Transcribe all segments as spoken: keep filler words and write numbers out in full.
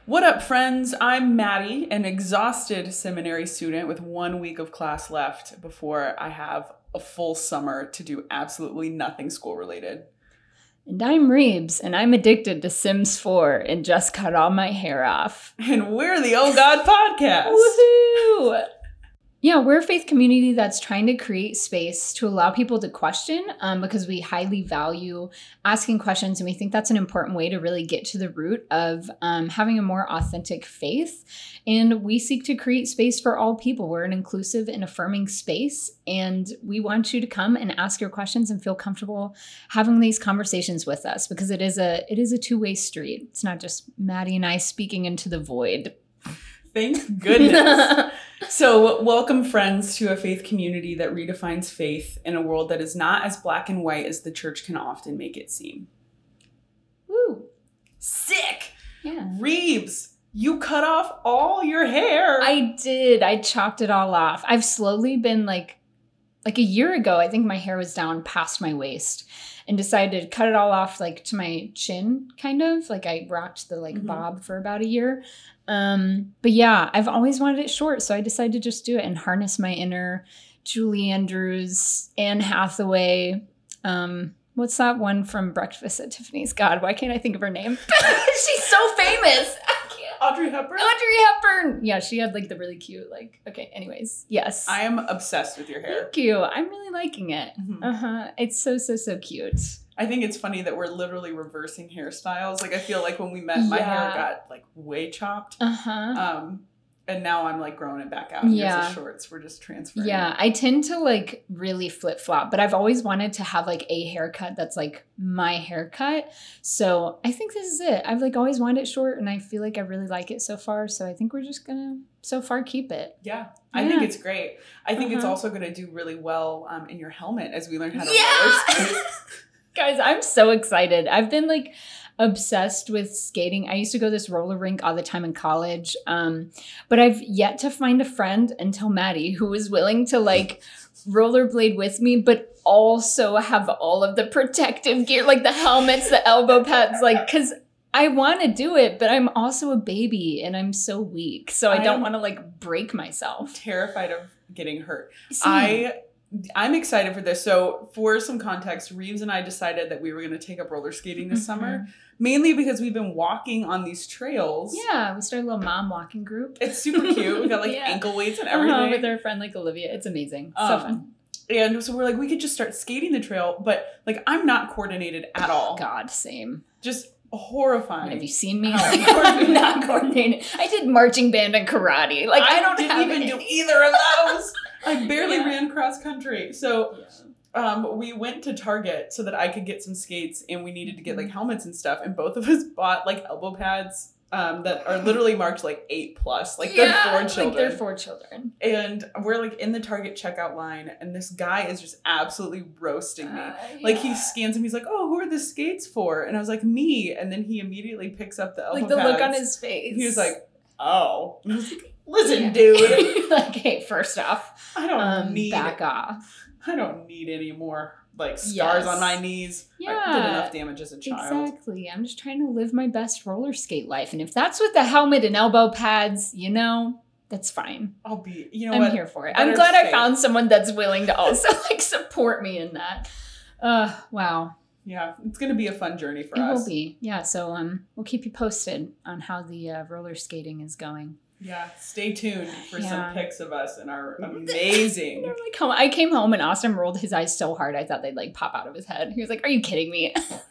What up, friends? I'm Maddie, an exhausted seminary student with one week of class left before I have a full summer to do absolutely nothing school-related. And I'm Reebs, and I'm addicted to Sims four and just cut all my hair off. And we're the Oh God Podcast! Woohoo! Yeah, we're a faith community that's trying to create space to allow people to question um, because we highly value asking questions. And we think that's an important way to really get to the root of um, having a more authentic faith. And we seek to create space for all people. We're an inclusive and affirming space. And we want you to come and ask your questions and feel comfortable having these conversations with us because it is a it is a two-way street. It's not just Maddie and I speaking into the void. Thank goodness. So welcome, friends, to a faith community that redefines faith in a world that is not as black and white as the church can often make it seem. Woo. Sick! Yeah. Reebs, you cut off all your hair. I did. I chopped it all off. I've slowly been like, like a year ago, I think my hair was down past my waist and decided to cut it all off like to my chin, kind of. Like I rocked the like Mm-hmm. bob for about a year. Um, but yeah, I've always wanted it short. So I decided to just do it and harness my inner Julie Andrews, Anne Hathaway. Um, what's that one from Breakfast at Tiffany's? God, why can't I think of her name? She's so famous. I can't. Audrey Hepburn? Audrey Hepburn. Yeah, she had like the really cute, like, okay, anyways. Yes. I am obsessed with your hair. Thank you. I'm really liking it. Mhm. Uh-huh. It's so, so, so cute. I think it's funny that we're literally reversing hairstyles. Like, I feel like when we met, my hair Yeah. got, like, way chopped. Uh-huh. Um, and now I'm, like, growing it back out. Here's Yeah. the shorts. We're just transferring. Yeah, I tend to like really flip flop, but I've always wanted to have like a haircut that's like my haircut. So I think this is it. I've like always wanted it short and I feel like I really like it so far. So I think we're just gonna so far keep it. Yeah. I Yeah. think it's great. I think it's Uh-huh. also going to do really well um, in your helmet as we learn how to Yeah! roller skate. Guys, I'm so excited. I've been like obsessed with skating. I used to go to this roller rink all the time in college. Um, but I've yet to find a friend until Maddie who is willing to like rollerblade with me, but also have all of the protective gear, like the helmets, the elbow pads, like, cause I want to do it, but I'm also a baby and I'm so weak. So I, I don't am- want to like break myself. Terrified of getting hurt. See, I... I'm excited for this. So for some context, Reeves and I decided that we were going to take up roller skating this Mhm. summer, mainly because we've been walking on these trails. yeah, we started a little mom walking group. It's super cute. We got like Yeah. ankle weights and Uh-huh, everything. with our friend like Olivia. It's amazing. so Um, fun. And so we're like, we could just start skating the trail, but like I'm not coordinated at all. God, same. Just I mean, horrifying. have you seen me? Ow. I'm not coordinated. I did marching band and karate. Like I, don't didn't have even any- do either of those. I barely Yeah. ran cross country. So Yeah. um, we went to Target so that I could get some skates, and we needed to get like helmets and stuff. And both of us bought like elbow pads um, that are literally marked like eight plus, like they're Yeah, for children. Like they're for children. And we're like in the Target checkout line, and this guy is just absolutely roasting me. Uh, Like he yeah. scans them, he's like, "Oh, who are the skates for?" And I was like, "Me." And then he immediately picks up the elbow like the look on pads. his face. He was like, "Oh." And I was like, "Listen, Yeah. dude, like, hey, first off, I don't um, need back off. I don't need any more like scars Yes. on my knees. I Yeah. did enough damage as a child." Exactly. I'm just trying to live my best roller skate life, and if that's with the helmet and elbow pads, you know, that's fine. I'll be, you know I'm what? here for it. Better I'm glad I safe. found someone that's willing to also like support me in that. Uh, wow. Yeah, it's gonna be a fun journey for It us. will be. Yeah. So um, we'll keep you posted on how the uh, roller skating is going. Yeah, stay tuned for Yeah. some pics of us and our amazing. I'm like, home- I came home and Austin rolled his eyes so hard I thought they'd like pop out of his head. He was like, "Are you kidding me?"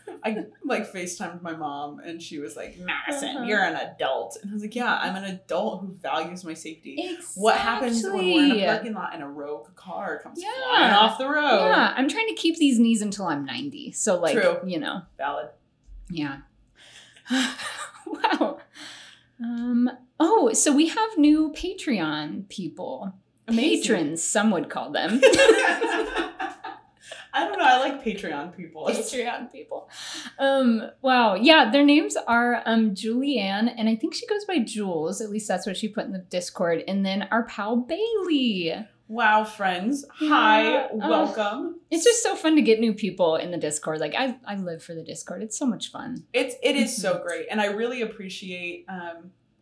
I like FaceTimed my mom, and she was like, "Madison, Uh-huh. you're an adult." And I was like, "Yeah, I'm an adult who values my safety." Exactly. What happens when we're in a parking lot and a rogue car comes Yeah. flying off the road? Yeah, I'm trying to keep these knees until I'm ninety. So like, True. you know, Valid. yeah. Wow. Um. Oh, so we have new Patreon people. Amazing. Patrons, some would call them. I don't know. I like Patreon people. Patreon people. Um, wow. Yeah, their names are um, Julianne, and I think she goes by Jules. At least that's what she put in the Discord. And then our pal Bailey. Wow, friends. Yeah. Hi, Oh. welcome. It's just so fun to get new people in the Discord. Like I, I live for the Discord. It's so much fun. It's it is Mm-hmm. so great, and I really appreciate um,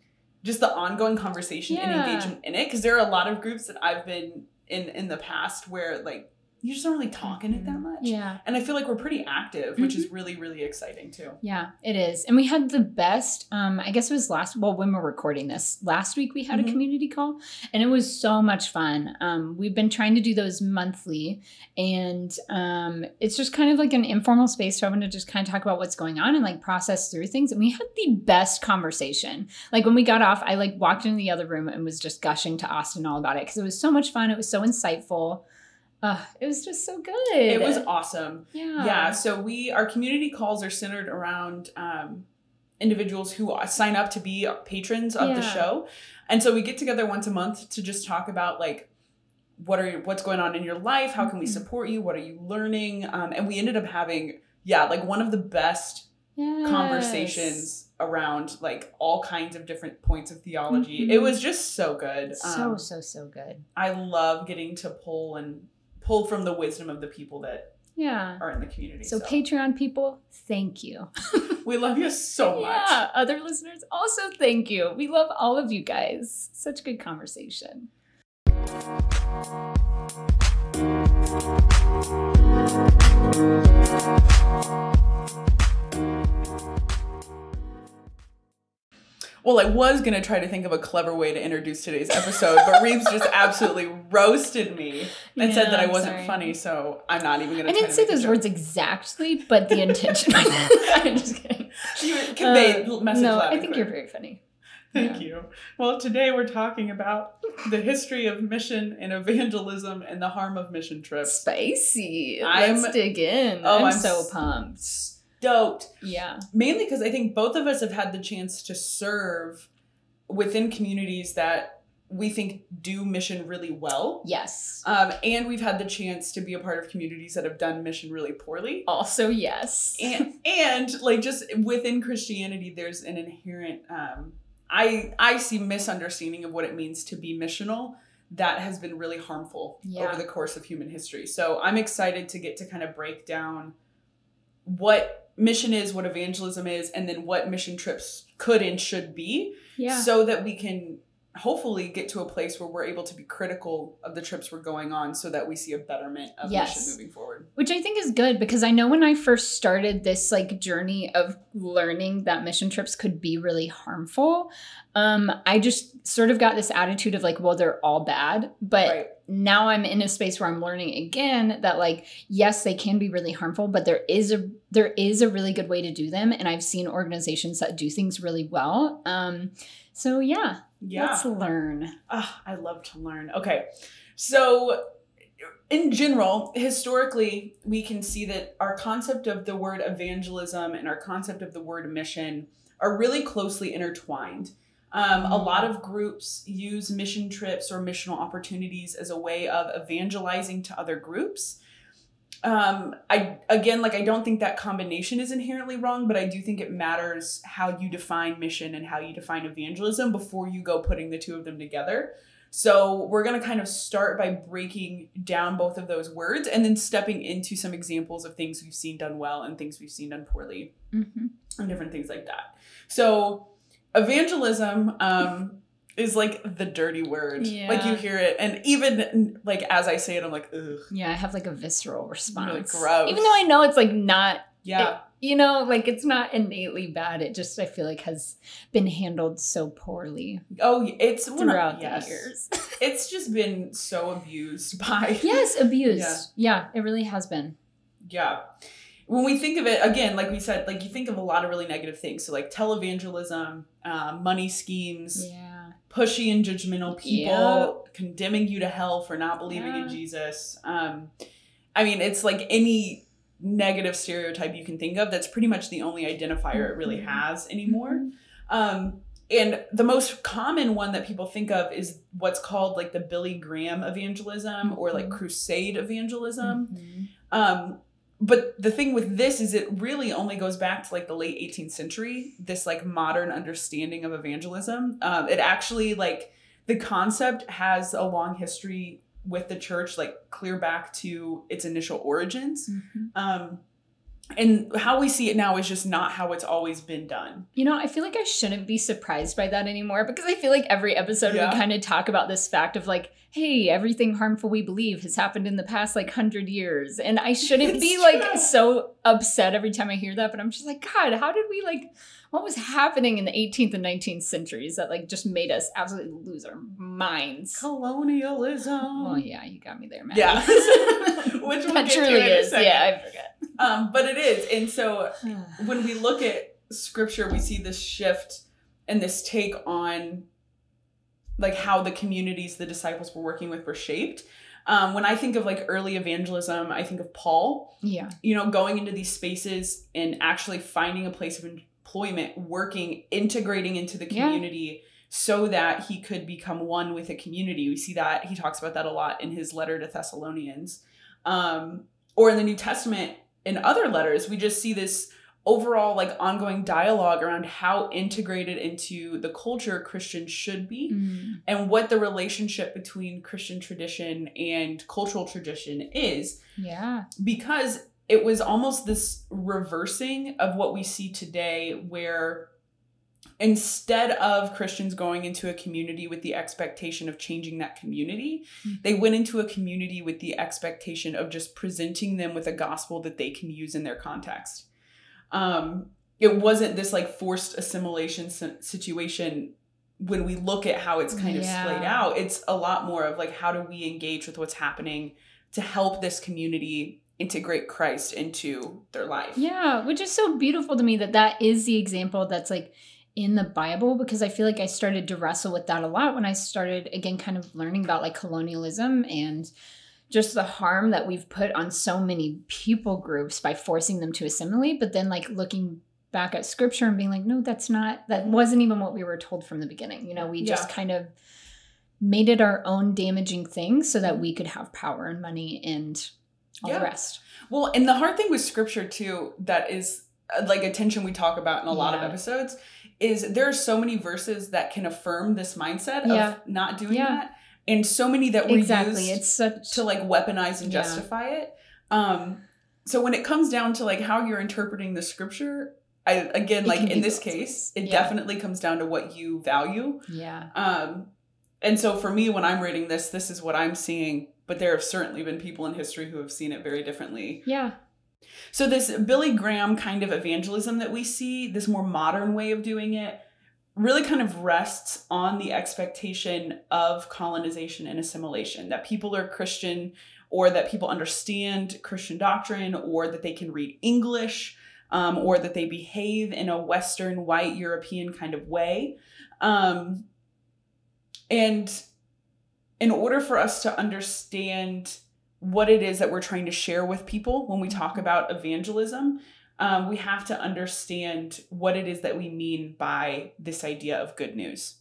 just the ongoing conversation Yeah. and engagement in it. Because there are a lot of groups that I've been in in the past where like you just don't really talk in it that much. Yeah. And I feel like we're pretty active, which is really, really exciting too. Yeah, it is. And we had the best, um, I guess it was last, well, when we're recording this, last week we had Mhm. a community call and it was so much fun. Um, we've been trying to do those monthly and um, it's just kind of like an informal space for everyone to just kind of talk about what's going on and like process through things. And we had the best conversation. Like when we got off, I like walked into the other room and was just gushing to Austin all about it because it was so much fun. It was so insightful. Uh, it was just so good. It was awesome. Yeah. Yeah. So we, our community calls are centered around um, individuals who sign up to be patrons of Yeah. the show. And so we get together once a month to just talk about like, what are what's going on in your life? How can we Mhm. support you? What are you learning? Um, and we ended up having, yeah, like one of the best Yes. conversations around like all kinds of different points of theology. Mhm. It was just so good. So, Um, so, so good. I love getting to pull and pull from the wisdom of the people that Yeah. are in the community. So, Patreon people, thank you. we love you so much. Yeah. Other listeners, also thank you. We love all of you guys. Such good conversation. Well, I was going to try to think of a clever way to introduce today's episode, but Reeves just absolutely roasted me and Yeah, said that I I'm wasn't sorry. funny, so I'm not even going to I didn't say those words exactly, but the intention. I'm just kidding. You conveyed Uh, message no, loud I and think clear. you're very funny. Thank Yeah. you. Well, today we're talking about the history of mission and evangelism and the harm of mission trips. Spicy. I'm- Let's dig in. Oh, I'm, I'm so s- pumped. Stoked. Yeah. Mainly because I think both of us have had the chance to serve within communities that we think do mission really well. Yes. Um, and we've had the chance to be a part of communities that have done mission really poorly. Also, yes. And, and like just within Christianity, there's an inherent, um, I, I see misunderstanding of what it means to be missional that has been really harmful Yeah. over the course of human history. So I'm excited to get to kind of break down what mission is, what evangelism is, and then what mission trips could and should be, Yeah. so that we can hopefully get to a place where we're able to be critical of the trips we're going on so that we see a betterment of Yes. mission moving forward. Which I think is good because I know when I first started this like journey of learning that mission trips could be really harmful, um, I just sort of got this attitude of like, well, they're all bad. But Right. now I'm in a space where I'm learning again that like, yes, they can be really harmful, but there is a there is a really good way to do them. And I've seen organizations that do things really well. Um, so yeah, Yeah. let's learn. Ah, I love to learn. Okay. So in general, historically, we can see that our concept of the word evangelism and our concept of the word mission are really closely intertwined. Um, a lot of groups use mission trips or missional opportunities as a way of evangelizing to other groups. Um, I again, like I don't think that combination is inherently wrong, but I do think it matters how you define mission and how you define evangelism before you go putting the two of them together. So we're going to kind of start by breaking down both of those words and then stepping into some examples of things we've seen done well and things we've seen done poorly Mm-hmm. and different things like that. So evangelism um, is like the dirty word. Yeah. Like you hear it. And even like as I say it, I'm like, ugh. Yeah, I have like a visceral response. gross. Even though I know it's like not, Yeah. it- you know, like it's not innately bad. It just, I feel like has been handled so poorly Oh, it's one of- throughout yes. the years. It's just been so abused by. Yes, abused. Yeah. Yeah, it really has been. Yeah. When we think of it, again, like we said, like you think of a lot of really negative things. So like televangelism, uh, money schemes, Yeah. pushy and judgmental people, condemning you to hell for not believing Yeah. in Jesus. Um, I mean, it's like any negative stereotype you can think of. That's pretty much the only identifier it really Mhm. has anymore. Mhm. Um, and the most common one that people think of is what's called like the Billy Graham evangelism or like Mhm. crusade evangelism. Mhm. Um, but the thing with this is it really only goes back to like the late eighteenth century, this like modern understanding of evangelism. Um, it actually like the concept has a long history with the church, like clear back to its initial origins. Mhm. Um, and how we see it now is just not how it's always been done. You know, I feel like I shouldn't be surprised by that anymore, because I feel like every episode Yeah. we kind of talk about this fact of like, hey, everything harmful we believe has happened in the past like hundred years. And I shouldn't It's be true. like so upset every time I hear that. But I'm just like, God, how did we like, what was happening in the eighteenth and nineteenth centuries that like just made us absolutely lose our minds? Colonialism. Well, yeah, you got me there, man. Yeah. Which we'll that get to truly in a is. second. Yeah, I forget. Um, but it is. And so when we look at scripture, we see this shift and this take on like how the communities the disciples were working with were shaped. Um, when I think of like early evangelism, I think of Paul, Yeah. you know, going into these spaces and actually finding a place of employment, working, integrating into the Yeah. community so that he could become one with a community. We see that he talks about that a lot in his letter to Thessalonians. Um, or in the New Testament, in other letters, we just see this overall like ongoing dialogue around how integrated into the culture Christians should be Mm. and what the relationship between Christian tradition and cultural tradition is, Yeah. because it was almost this reversing of what we see today, where instead of Christians going into a community with the expectation of changing that community, Mhm. they went into a community with the expectation of just presenting them with a gospel that they can use in their context. Um, it wasn't this like forced assimilation si- situation. When we look at how it's kind of Yeah. splayed out, it's a lot more of like, how do we engage with what's happening to help this community integrate Christ into their life? Yeah, which is so beautiful to me that that is the example that's like in the Bible, because I feel like I started to wrestle with that a lot when I started, again, kind of learning about like colonialism and just the harm that we've put on so many people groups by forcing them to assimilate, but then like looking back at scripture and being like, no, that's not, that wasn't even what we were told from the beginning. You know, we just Yeah. kind of made it our own damaging thing so that we could have power and money and all Yeah. the rest. Well, and the hard thing with scripture too, that is uh, like a tension we talk about in a lot of Yeah. episodes, is there are so many verses that can affirm this mindset Yeah. of not doing Yeah. that, and so many that were Exactly. used It's such to like weaponize and Yeah. justify it. Um, so when it comes down to like how you're interpreting the scripture, I again It like can in be this both case, ways. it Yeah. definitely comes down to what you value. yeah. Um, and so for me, when I'm reading this, this is what I'm seeing. But there have certainly been people in history who have seen it very differently. Yeah. So this Billy Graham kind of evangelism that we see, this more modern way of doing it, really kind of rests on the expectation of colonization and assimilation, that people are Christian, or that people understand Christian doctrine, or that they can read English, um, or that they behave in a Western, white, European kind of way. Um, and in order for us to understand what it is that we're trying to share with people when we talk about evangelism, um, we have to understand what it is that we mean by this idea of good news.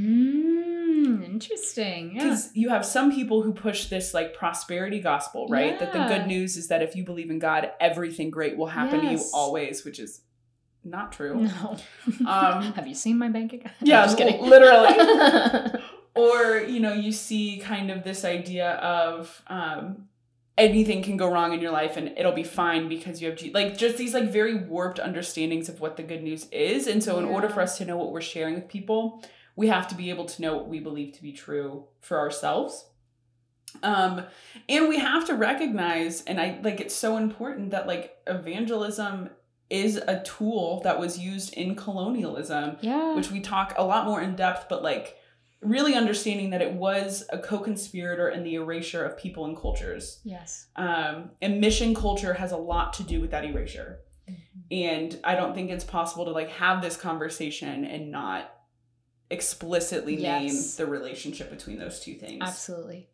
Mm, interesting. Yeah. Because you have some people who push this like prosperity gospel, right? That the Yeah. good news is that if you believe in God, everything great will happen to you Yes. always, which is not true. No. Um, Have you seen my bank account? Yeah, I'm just kidding. literally. Or, you know, you see kind of this idea of um, anything can go wrong in your life and it'll be fine because you have, G- like, just these, like, very warped understandings of what the good news is. And so in order Yeah. for us to know what we're sharing with people, we have to be able to know what we believe to be true for ourselves. Um, and we have to recognize, and I, like, it's so important that, like, evangelism is a tool that was used in colonialism, Yeah. which we talk a lot more in depth, but like really understanding that it was a co-conspirator in the erasure of people and cultures. Yes. Um, and mission culture has a lot to do with that erasure. Mm-hmm. And I don't think it's possible to like have this conversation and not explicitly name Yes. the relationship between those two things. Absolutely.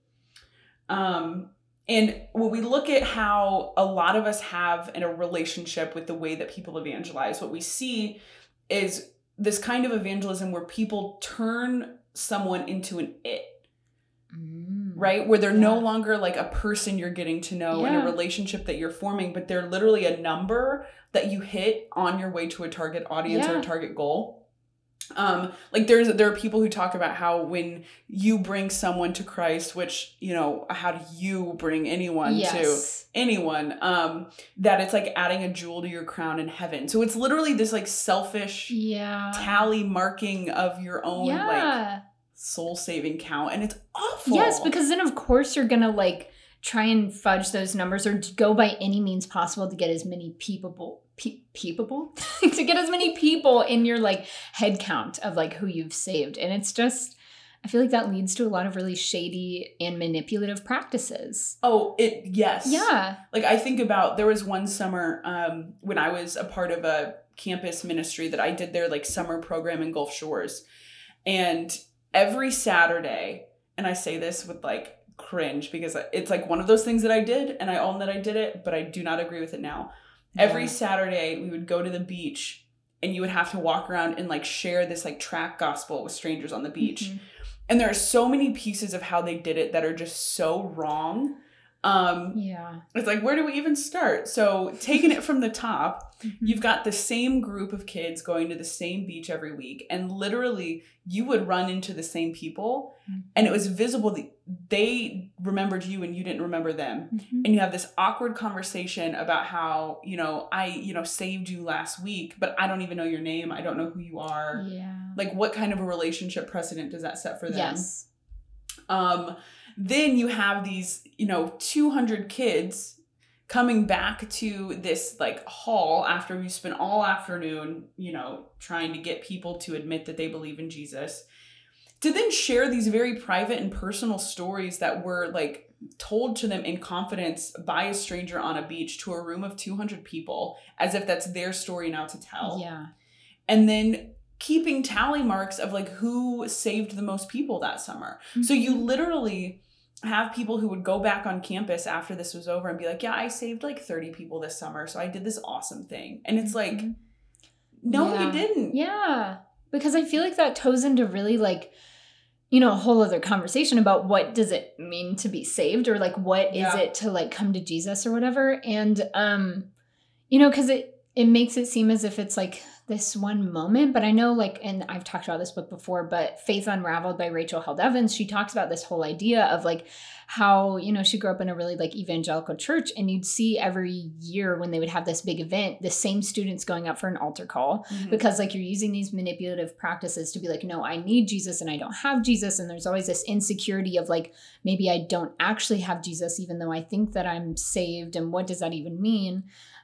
Um, and when we look at how a lot of us have in a relationship with the way that people evangelize, what we see is this kind of evangelism where people turn someone into an it, Mm. right? Where they're no Yeah. longer like a person you're getting to know in a Yeah. relationship that you're forming, but they're literally a number that you hit on your way to a target audience or Yeah. a target goal. Um, like there's there are people who talk about how when you bring someone to Christ, which, you know, how do you bring anyone Yes. to anyone? Um, that it's like adding a jewel to your crown in heaven. So it's literally this like selfish Yeah. tally marking of your own Yeah. like soul saving count, and it's awful. Yes, because then of course you're gonna like try and fudge those numbers or go by any means possible to get as many people pe- people to get as many people in your like head count of like who you've saved. And it's just, I feel like that leads to a lot of really shady and manipulative practices. Oh, it yes. Yeah. Like I think about, there was one summer um when I was a part of a campus ministry that I did their like summer program in Gulf Shores. And every Saturday, and I say this with like cringe because it's like one of those things that I did and I own that I did it, but I do not agree with it now. Yeah. Every Saturday we would go to the beach and you would have to walk around and like share this like track gospel with strangers on the beach. Mm-hmm. And there are so many pieces of how they did it that are just so wrong. Um, yeah. It's like, where do we even start? So taking it from the top, mm-hmm. you've got the same group of kids going to the same beach every week. And literally you would run into the same people mm-hmm. and it was visible that they remembered you and you didn't remember them. Mm-hmm. And you have this awkward conversation about how, you know, I, you know, saved you last week, but I don't even know your name. I don't know who you are. Yeah. Like what kind of a relationship precedent does that set for them? Yes. Um, Then you have these, you know, two hundred kids coming back to this like hall after we spent all afternoon, you know, trying to get people to admit that they believe in Jesus, to then share these very private and personal stories that were like told to them in confidence by a stranger on a beach to a room of two hundred people, as if that's their story now to tell. Yeah. And then keeping tally marks of like who saved the most people that summer. Mm-hmm. So you literally have people who would go back on campus after this was over and be like, yeah, I saved like thirty people this summer. So I did this awesome thing. And it's like, mm-hmm. no, yeah. you didn't. Yeah. Because I feel like that toes into really like, you know, a whole other conversation about what does it mean to be saved, or like, what yeah. is it to like come to Jesus or whatever. And, um, you know, cause it, it makes it seem as if it's like this one moment, but I know like, and I've talked about this book before, but Faith Unraveled by Rachel Held Evans, she talks about this whole idea of like how, you know, she grew up in a really like evangelical church, and you'd see every year when they would have this big event, the same students going up for an altar call, mm-hmm. because like you're using these manipulative practices to be like, no, I need Jesus and I don't have Jesus. And there's always this insecurity of like, maybe I don't actually have Jesus, even though I think that I'm saved. And what does that even mean?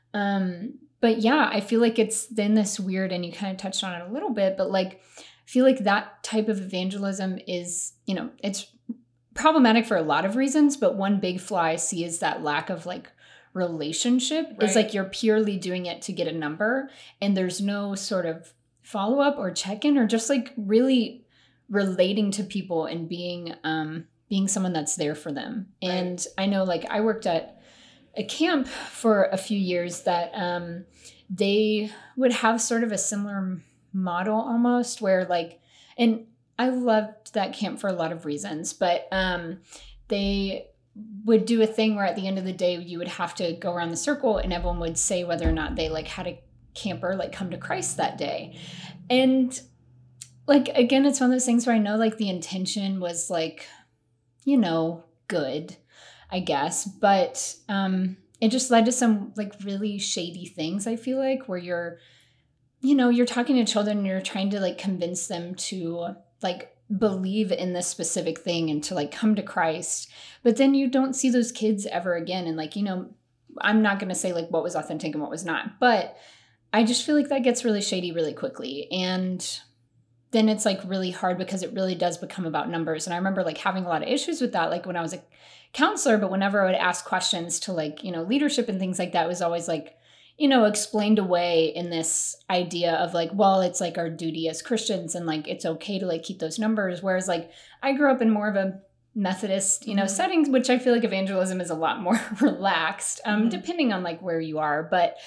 Um, But yeah, I feel like it's then this weird, and you kind of touched on it a little bit, but like, I feel like that type of evangelism is, you know, it's problematic for a lot of reasons, but one big flaw I see is that lack of like relationship. Right. It's like you're purely doing it to get a number, and there's no sort of follow-up or check-in or just like really relating to people and being, um, being someone that's there for them. Right. And I know like I worked at a camp for a few years that um, they would have sort of a similar model almost, where like, and I loved that camp for a lot of reasons, but um, they would do a thing where at the end of the day, you would have to go around the circle and everyone would say whether or not they like had a camper like come to Christ that day. And like, again, it's one of those things where I know like the intention was like, you know, good, I guess, but um, it just led to some like really shady things, I feel like, where you're, you know, you're talking to children and you're trying to like convince them to like believe in this specific thing and to like come to Christ. But then you don't see those kids ever again. And like, you know, I'm not going to say like what was authentic and what was not, but I just feel like that gets really shady really quickly. And then it's like really hard because it really does become about numbers. And I remember like having a lot of issues with that, like when I was a counselor, but whenever I would ask questions to like, you know, leadership and things like that, it was always like, you know, explained away in this idea of like, well, it's like our duty as Christians and like, it's okay to like keep those numbers. Whereas like I grew up in more of a Methodist, you know, mm-hmm. setting, which I feel like evangelism is a lot more relaxed, um, mm-hmm. depending on like where you are. But,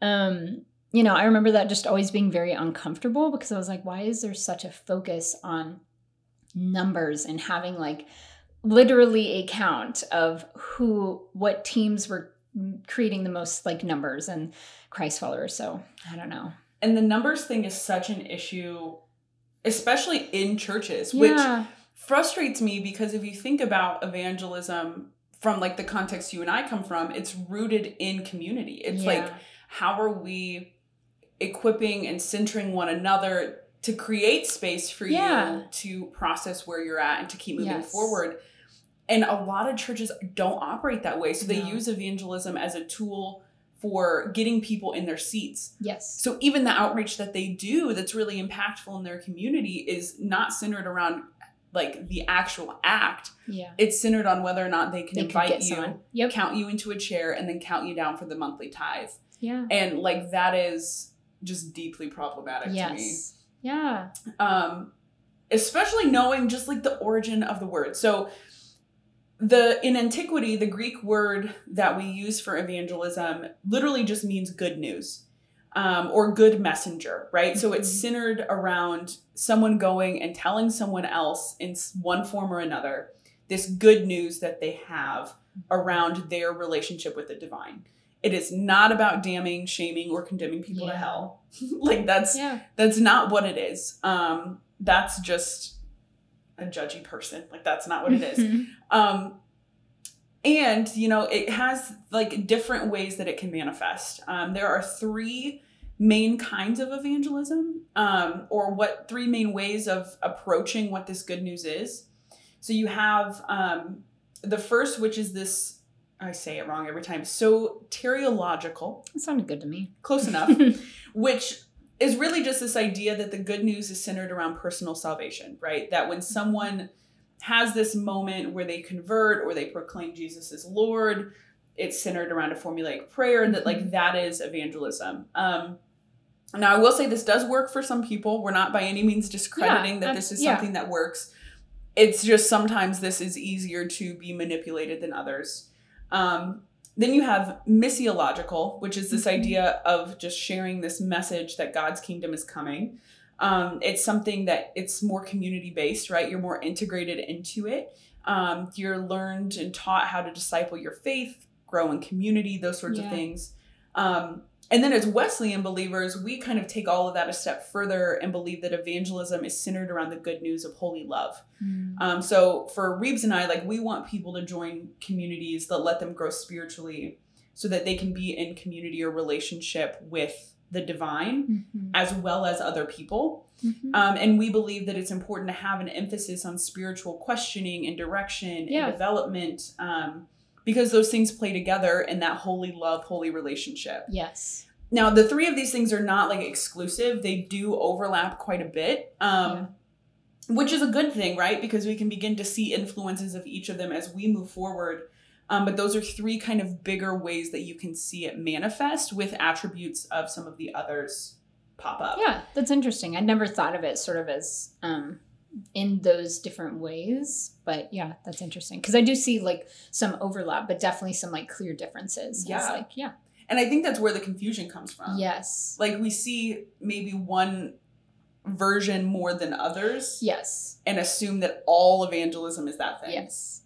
um, you know, I remember that just always being very uncomfortable because I was like, why is there such a focus on numbers and having like literally a count of who, what teams were creating the most like numbers and Christ followers. So I don't know. And the numbers thing is such an issue especially in churches, Yeah. which frustrates me because if you think about evangelism from like the context you and I come from, it's rooted in community. It's Yeah. like, how are we equipping and centering one another to create space for Yeah. you to process where you're at and to keep moving Yes. forward? And a lot of churches don't operate that way. So they No. use evangelism as a tool for getting people in their seats. Yes. So even the outreach that they do that's really impactful in their community is not centered around like the actual act. Yeah. It's centered on whether or not they can They could invite get you, someone. Yep. count you into a chair, and then count you down for the monthly tithe. Yeah. And like that is just deeply problematic Yes. to me. Yeah. Um, especially knowing just like the origin of the word. So the in antiquity, the Greek word that we use for evangelism literally just means good news, um, or good messenger, right? Mm-hmm. So it's centered around someone going and telling someone else in one form or another this good news that they have around their relationship with the divine. It is not about damning, shaming, or condemning people Yeah. to hell. Like that's Yeah. that's not what it is. Um, that's just a judgy person. Like that's not what it is. Mhm. Um, and, you know, it has like different ways that it can manifest. Um, there are three main kinds of evangelism, um, or what three main ways of approaching what this good news is. So you have um, the first, which is this, I say it wrong every time, soteriological. That sounded good to me. Close enough, which is really just this idea that the good news is centered around personal salvation, right? That when someone has this moment where they convert or they proclaim Jesus as Lord, it's centered around a formulaic prayer, and that like that is evangelism. Um, now, I will say this does work for some people. We're not by any means discrediting Yeah, that uh, this is yeah. something that works. It's just sometimes this is easier to be manipulated than others. Um, then you have missiological, which is this Mhm. idea of just sharing this message that God's kingdom is coming. Um, it's something that it's more community based, right? You're more integrated into it. Um, you're learned and taught how to disciple your faith, grow in community, those sorts Yeah. of things. Um, and then as Wesleyan believers, we kind of take all of that a step further and believe that evangelism is centered around the good news of holy love. Mm. Um, so for Reeves and I, like we want people to join communities that let them grow spiritually so that they can be in community or relationship with the divine Mhm. as well as other people. Mhm. Um, and we believe that it's important to have an emphasis on spiritual questioning and direction Yeah. and development, um, because those things play together in that holy love, holy relationship. Yes. Now, the three of these things are not like exclusive. They do overlap quite a bit, um, which is a good thing, right? Because we can begin to see influences of each of them as we move forward. Um, but those are three kind of bigger ways that you can see it manifest with attributes of some of the others pop up. Yeah, that's interesting. I'd never thought of it sort of as um, in those different ways. But yeah, that's interesting. Because I do see like some overlap, but definitely some like clear differences. It's Yeah. like, yeah. And I think that's where the confusion comes from. Yes. Like we see maybe one version more than others Yes. and assume that all evangelism is that thing. Yes.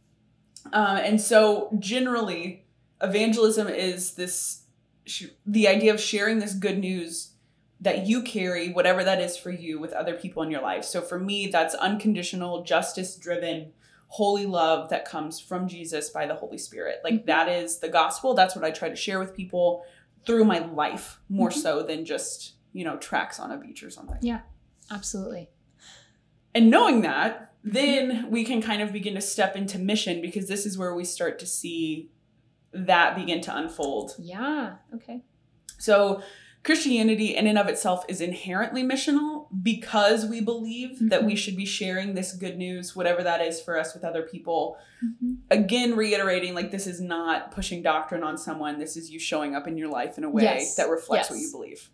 Uh, and so generally, evangelism is this, sh- the idea of sharing this good news that you carry, whatever that is for you, with other people in your life. So for me, that's unconditional, justice-driven, holy love that comes from Jesus by the Holy Spirit. Like Mhm. that is the gospel. That's what I try to share with people through my life, more Mhm. so than just, you know, tracks on a beach or something. Yeah, absolutely. And knowing that, then we can kind of begin to step into mission, because this is where we start to see that begin to unfold. Yeah. Okay. So Christianity in and of itself is inherently missional because we believe that we Mhm. should be sharing this good news, whatever that is for us, with other people. Mm-hmm. Again, reiterating, like, this is not pushing doctrine on someone. This is you showing up in your life in a way Yes. that reflects Yes. what you believe.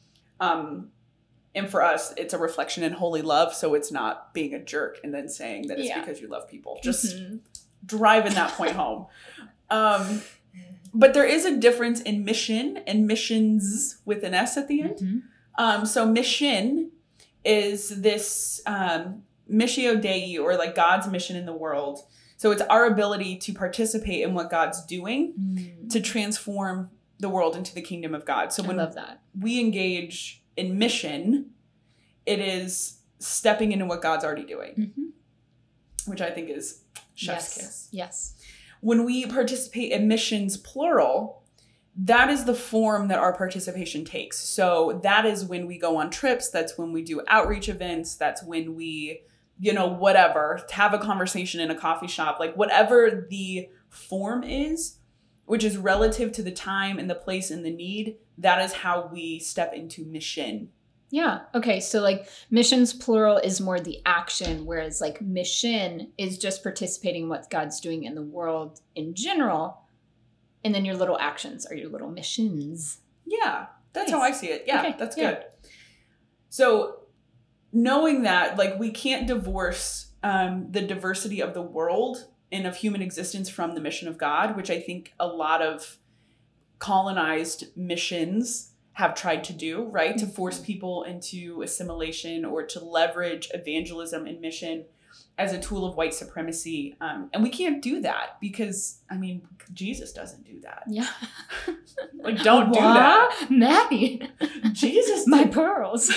Um, and for us, it's a reflection in holy love. So it's not being a jerk and then saying that it's Yeah. because you love people. Just Mhm. driving that point home. Um, but there is a difference in mission and missions with an S at the end. Mhm. Um, so mission is this um, missio Dei, or like God's mission in the world. So it's our ability to participate in what God's doing Mm. to transform the world into the kingdom of God. So I when love that. we engage in mission, it is stepping into what God's already doing, Mm-hmm. which I think is chef's Yes. kiss. Yes. When we participate in missions plural, that is the form that our participation takes. So that is when we go on trips. That's when we do outreach events. That's when we, you know, whatever, have a conversation in a coffee shop, like whatever the form is, which is relative to the time and the place and the need. That is how we step into mission. Yeah. Okay. So like missions plural is more the action, whereas like mission is just participating in what God's doing in the world in general. And then your little actions are your little missions. Yeah. That's Nice. how I see it. Yeah. Okay, That's yeah. good. So knowing that, like, we can't divorce um, the diversity of the world and of human existence from the mission of God, which I think a lot of colonized missions have tried to do, right? Mm-hmm. To force people into assimilation or to leverage evangelism and mission as a tool of white supremacy. Um, and we can't do that because, I mean, Jesus doesn't do that. Yeah. Like, don't do that. Maddie. Jesus. My pearls.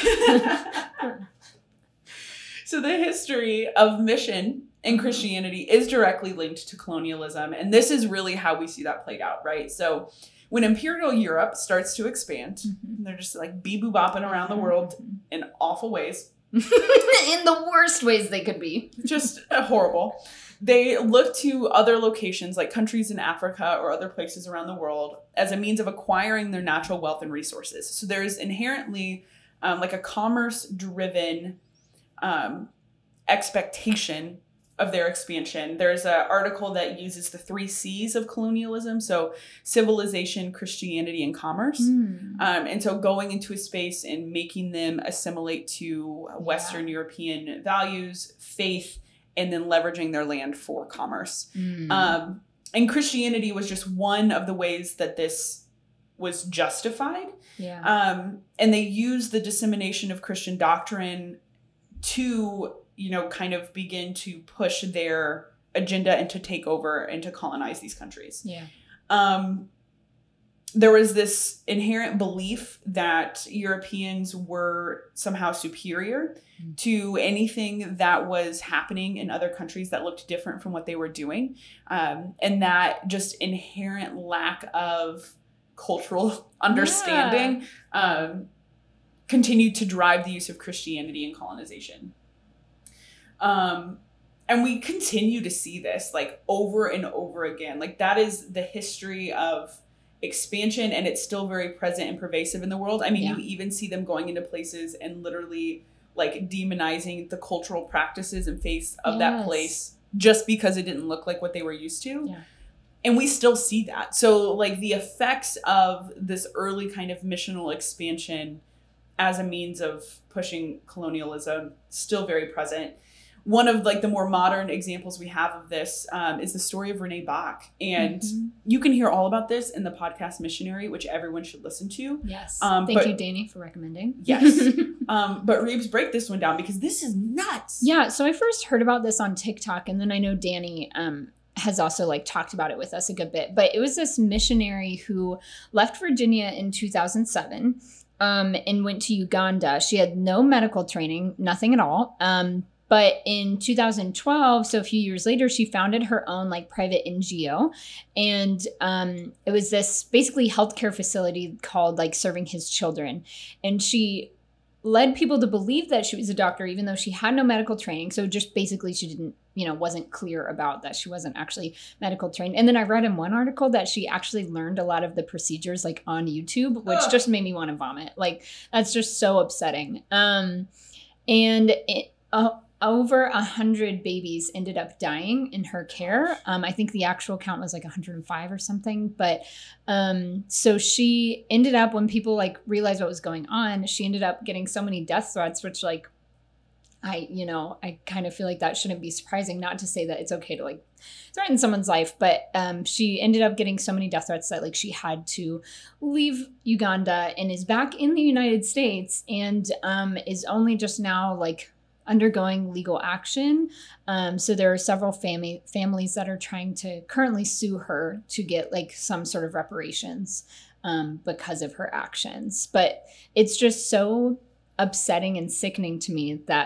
So the history of mission in Christianity is directly linked to colonialism. And this is really how we see that played out, right? So when Imperial Europe starts to expand, mm-hmm. they're just like bee-boo-bopping around the world in awful ways. In the worst ways they could be. Just horrible. They look to other locations like countries in Africa or other places around the world as a means of acquiring their natural wealth and resources. So there's inherently um, like a commerce-driven um, expectation of their expansion. There's an article that uses the three C's of colonialism. So civilization, Christianity, and commerce. Mm. Um, and so going into a space and making them assimilate to Western yeah. European values, faith, and then leveraging their land for commerce. Mm. Um, and Christianity was just one of the ways that this was justified. Yeah. Um, and they used the dissemination of Christian doctrine to, you know, kind of begin to push their agenda and to take over and to colonize these countries. Yeah. Um, there was this inherent belief that Europeans were somehow superior mm. to anything that was happening in other countries that looked different from what they were doing. Um, and that just inherent lack of cultural understanding yeah. um, continued to drive the use of Christianity in colonization. Um, and we continue to see this like over and over again. Like that is the history of expansion, and it's still very present and pervasive in the world. I mean, yeah. you even see them going into places and literally like demonizing the cultural practices and faiths of yes. that place just because it didn't look like what they were used to. Yeah. And we still see that. So like the effects of this early kind of missional expansion as a means of pushing colonialism still very present. One of like the more modern examples we have of this um, is the story of Renee Bach. And mm-hmm. you can hear all about this in the podcast Missionary, which everyone should listen to. Yes. Um, Thank but, you, Danny, for recommending. Yes. um, but Reeves, break this one down because this is nuts. Yeah. So I first heard about this on TikTok, and then I know Danny um, has also like talked about it with us a good bit. But it was this missionary who left Virginia in two thousand seven um, and went to Uganda. She had no medical training, nothing at all. Um, But in two thousand twelve, so a few years later, she founded her own like private N G O. And um, it was this basically healthcare facility called like Serving His Children. And she led people to believe that she was a doctor, even though she had no medical training. So just basically she didn't, you know, wasn't clear about that she wasn't actually medical trained. And then I read in one article that she actually learned a lot of the procedures like on YouTube, which Ugh. just made me want to vomit. Like that's just so upsetting. Um, and it, uh, Over a hundred babies ended up dying in her care. Um, I think the actual count was like one hundred five or something. But um, so she ended up, when people like realized what was going on, she ended up getting so many death threats, which like, I, you know, I kind of feel like that shouldn't be surprising. Not to say that it's okay to like threaten someone's life, but um, she ended up getting so many death threats that like she had to leave Uganda and is back in the United States and um, is only just now like undergoing legal action. Um, so there are several family families that are trying to currently sue her to get like some sort of reparations um, because of her actions. But it's just so upsetting and sickening to me that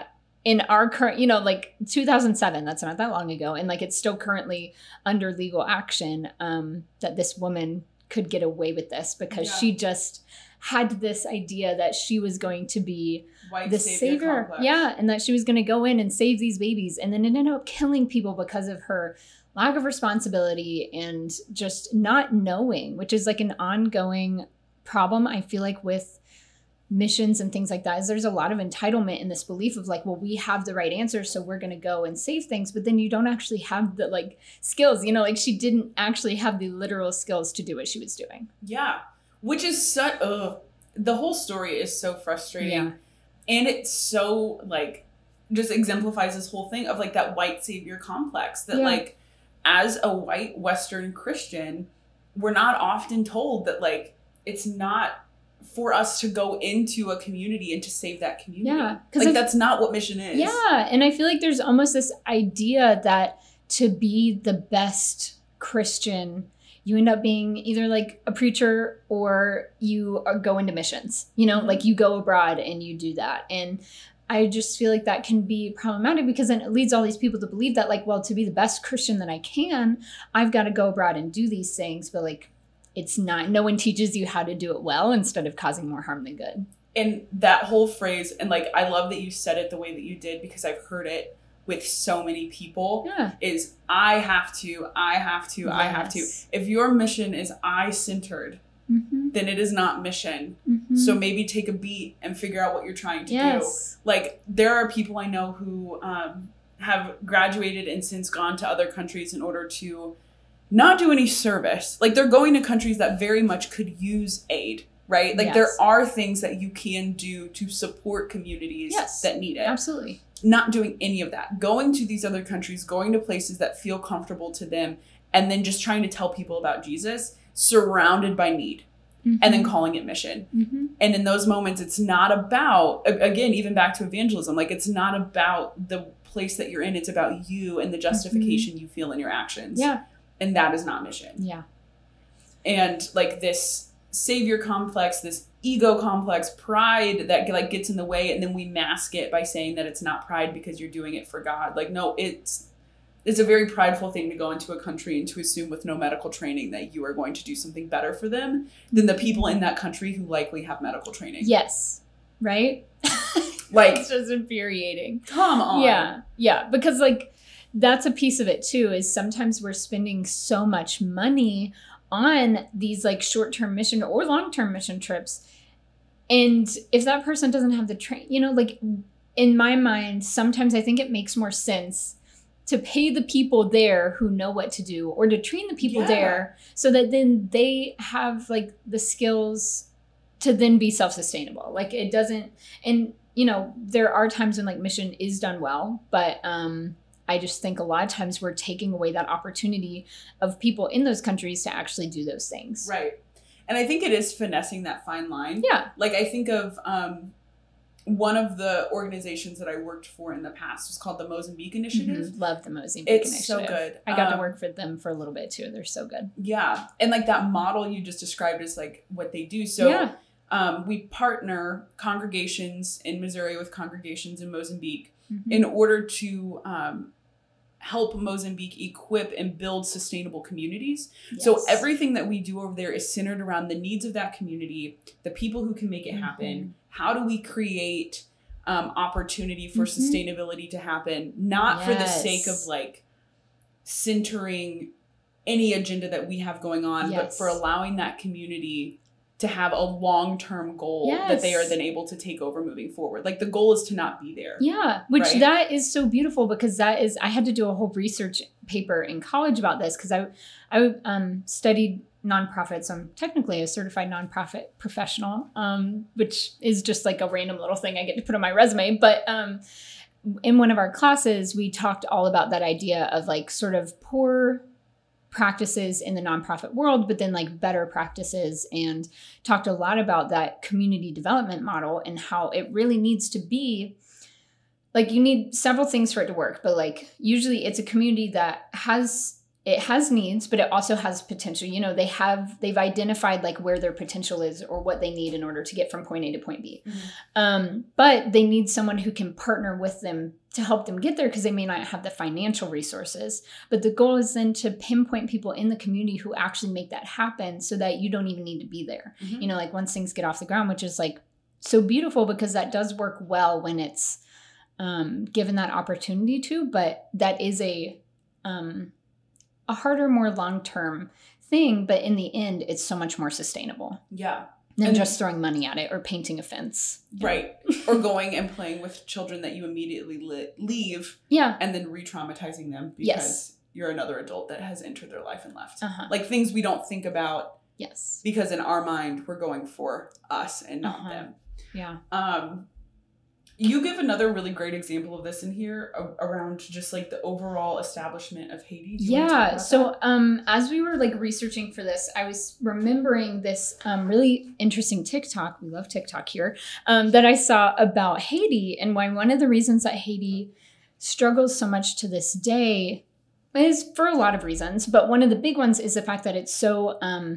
in our current, you know, like two thousand seven, that's not that long ago. And like, it's still currently under legal action um, that this woman could get away with this because yeah. she just had this idea that she was going to be White the savior. savior. Complex. Yeah. And that she was going to go in and save these babies. And then it ended up killing people because of her lack of responsibility and just not knowing, which is like an ongoing problem, I feel like, with missions and things like that, is there's a lot of entitlement in this belief of like, well, we have the right answers, so we're going to go and save things. But then you don't actually have the like skills, you know, like she didn't actually have the literal skills to do what she was doing. Yeah. Which is such, ugh. The whole story is so frustrating. Yeah. And it's so like, just exemplifies this whole thing of like that white savior complex that Yeah. like, as a white Western Christian, we're not often told that like, it's not for us to go into a community and to save that community. Yeah, like I, that's not what mission is. Yeah, and I feel like there's almost this idea that to be the best Christian, you end up being either like a preacher or you are, go into missions. You know, mm-hmm. like you go abroad and you do that. And I just feel like that can be problematic because then it leads all these people to believe that like, well, to be the best Christian that I can, I've got to go abroad and do these things. But like, it's not, no one teaches you how to do it well instead of causing more harm than good. And that whole phrase, and like, I love that you said it the way that you did because I've heard it with so many people, yeah. is I have to, I have to, yes. I have to. If your mission is I-centered, mm-hmm. then it is not mission. Mm-hmm. So maybe take a beat and figure out what you're trying to yes. do. Like, there are people I know who um, have graduated and since gone to other countries in order to not do any service. Like, they're going to countries that very much could use aid, right? Like, yes. there are things that you can do to support communities yes. that need it. Absolutely. Not doing any of that. Going to these other countries, going to places that feel comfortable to them, and then just trying to tell people about Jesus, surrounded by need, mm-hmm. and then calling it mission. Mm-hmm. And in those moments, it's not about, again, even back to evangelism, like, it's not about the place that you're in. It's about you and the justification mm-hmm. you feel in your actions. Yeah. And that is not mission. Yeah. And like this savior complex, this ego complex, pride that like gets in the way, and then we mask it by saying that it's not pride because you're doing it for God. Like, no, it's it's a very prideful thing to go into a country and to assume with no medical training that you are going to do something better for them than the people in that country who likely have medical training. Yes. Right? Like, it's just infuriating. Come on. Yeah. Yeah. Because like, that's a piece of it too, is sometimes we're spending so much money on these like short-term mission or long-term mission trips. And if that person doesn't have the train, you know, like in my mind, sometimes I think it makes more sense to pay the people there who know what to do, or to train the people yeah. there so that then they have like the skills to then be self-sustainable. Like it doesn't, and you know, there are times when like mission is done well, but, um, I just think a lot of times we're taking away that opportunity of people in those countries to actually do those things. Right. And I think it is finessing that fine line. Yeah. Like I think of um, one of the organizations that I worked for in the past was called the Mozambique Initiative. Mm-hmm. Love the Mozambique it's Initiative. It's so good. I got um, to work for them for a little bit too. They're so good. Yeah. And like that model you just described is like what they do. So yeah. um, we partner congregations in Missouri with congregations in Mozambique mm-hmm. in order to um, help Mozambique equip and build sustainable communities. Yes. So everything that we do over there is centered around the needs of that community, the people who can make it happen. Mm-hmm. How do we create um, opportunity for mm-hmm. sustainability to happen? Not yes. for the sake of like centering any agenda that we have going on, yes. but for allowing that community to have a long-term goal yes. that they are then able to take over moving forward. Like the goal is to not be there. Yeah. Which right? that is so beautiful because that is, I had to do a whole research paper in college about this because I, I um, studied nonprofits. I'm technically a certified nonprofit professional, um, which is just like a random little thing I get to put on my resume. But um, in one of our classes, we talked all about that idea of like sort of poor practices in the nonprofit world, but then like better practices, and talked a lot about that community development model and how it really needs to be like, you need several things for it to work, but like usually it's a community that has it has needs, but it also has potential. You know, they have, they've identified like where their potential is or what they need in order to get from point A to point B. Mm-hmm. Um, but they need someone who can partner with them to help them get there because they may not have the financial resources. But the goal is then to pinpoint people in the community who actually make that happen so that you don't even need to be there. Mm-hmm. You know, like once things get off the ground, which is like so beautiful because that does work well when it's um, given that opportunity to, but that is a, um, a harder, more long-term thing, but in the end, it's so much more sustainable. Yeah. Than and just throwing money at it or painting a fence. Right. Or going and playing with children that you immediately li- leave. Yeah. And then re-traumatizing them because yes. you're another adult that has entered their life and left. Uh-huh. Like things we don't think about. Yes. Because in our mind, we're going for us and not uh-huh. them. Yeah. Um, you give another really great example of this in here a- around just like the overall establishment of Haiti. Do you want to talk Yeah. about So that? um, as we were like researching for this, I was remembering this um, really interesting TikTok. We love TikTok here. Um, that I saw about Haiti and why one of the reasons that Haiti struggles so much to this day is for a lot of reasons. But one of the big ones is the fact that it's so um,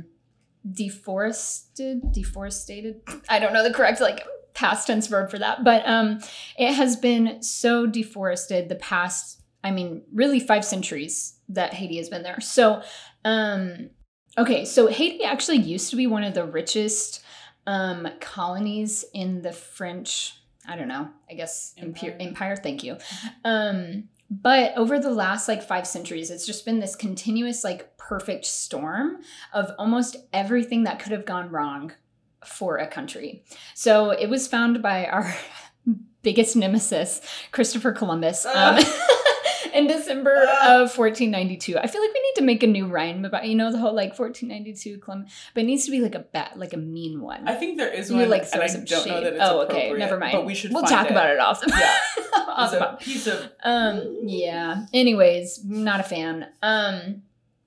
deforested, deforested. I don't know the correct like past tense verb for that, but um, it has been so deforested the past, I mean, really five centuries that Haiti has been there. So, um, okay, so Haiti actually used to be one of the richest um, colonies in the French, I don't know, I guess empire. Empire, empire thank you. Um, but over the last like five centuries, it's just been this continuous like perfect storm of almost everything that could have gone wrong for a country. So it was found by our biggest nemesis, Christopher Columbus, um, in December of fourteen ninety-two. I feel like we need to make a new rhyme about, you know, the whole like fourteen ninety-two Columbus, but it needs to be like a bat, like a mean one. I think there is you one, like and I some don't shade. know that it's oh, appropriate. okay, never mind. But we should. We'll find talk it. about it off. Yeah, off it's a piece of. Um. Yeah. Anyways, not a fan. Um.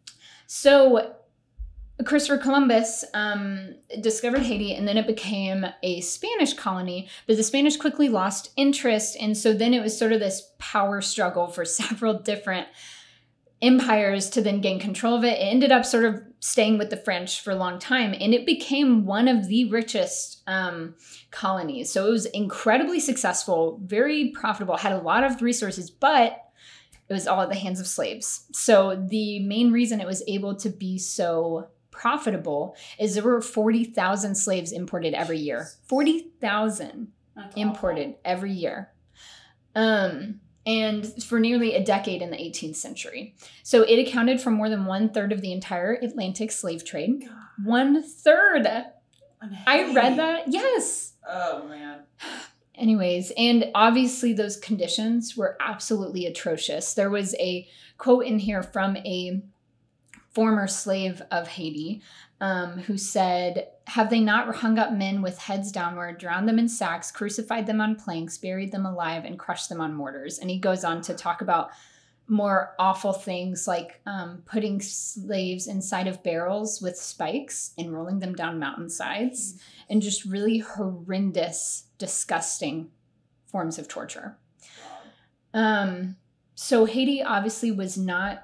So. Christopher Columbus um, discovered Haiti, and then it became a Spanish colony, but the Spanish quickly lost interest, and so then it was sort of this power struggle for several different empires to then gain control of it. It ended up sort of staying with the French for a long time, and it became one of the richest um, colonies. So it was incredibly successful, very profitable, had a lot of resources, but it was all at the hands of slaves. So the main reason it was able to be so profitable is there were forty thousand slaves imported every year. forty thousand imported every year. Um, and for nearly a decade in the eighteenth century. So it accounted for more than one third of the entire Atlantic slave trade. God. One third. I read that. Yes. Oh, man. Anyways, and obviously those conditions were absolutely atrocious. There was a quote in here from a former slave of Haiti, um, who said, "Have they not hung up men with heads downward, drowned them in sacks, crucified them on planks, buried them alive, and crushed them on mortars?" And he goes on to talk about more awful things like um, putting slaves inside of barrels with spikes and rolling them down mountainsides, mm-hmm. and just really horrendous, disgusting forms of torture. Um, so Haiti obviously was not